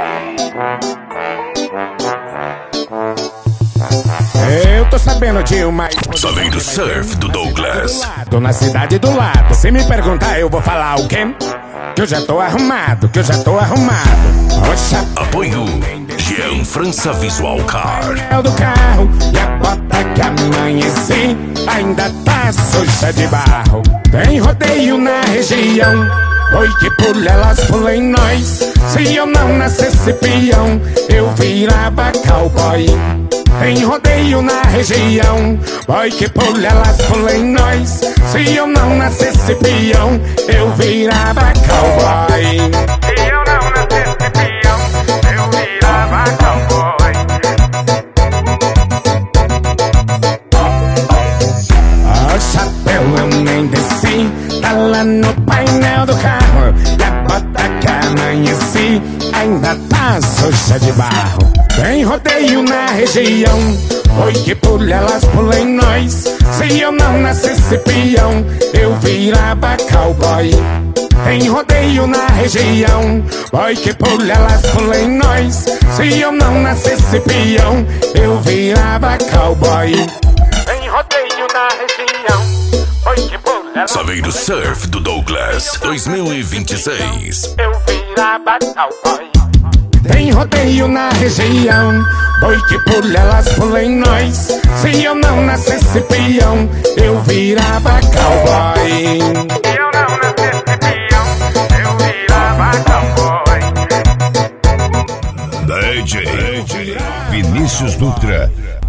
Eu tô sabendo de uma... Só vem do surf do Douglas. Tô na cidade do lado. Se me perguntar eu vou falar o quê? Que eu já tô arrumado, que eu já tô arrumado. Oxa, Apoio Jean França Visual Car. é do carro e a bota que amanheci ainda tá suja de barro. Tem rodeio na região, oi que pula elas pula em nós. Se eu não nascesse peão, eu virava cowboy. Tem rodeio na região, oi que pula elas pula em nós. Se eu não nascesse peão, eu virava cowboy. Se eu não nascesse peão, eu virava cowboy. O chapéu eu nem desci, tá lá no painel do carro. E a bota que amanheci ainda tá suja de barro. Tem rodeio na região, oi que pula elas pula em nós. Se eu não nascesse peão, eu virava cowboy. Tem rodeio na região, oi que pula elas pula em nós. Se eu não nascesse peão, eu virava cowboy. Tem rodeio na região, oi que pula elas... Só vem do surf do Douglas 2026. Eu virava cowboy. Tem rodeio na região, oi que pula elas pula em nós. Se eu não nascesse peão, eu virava cowboy. Se eu não nascesse peão, eu virava cowboy. DJ Vinícius Dutra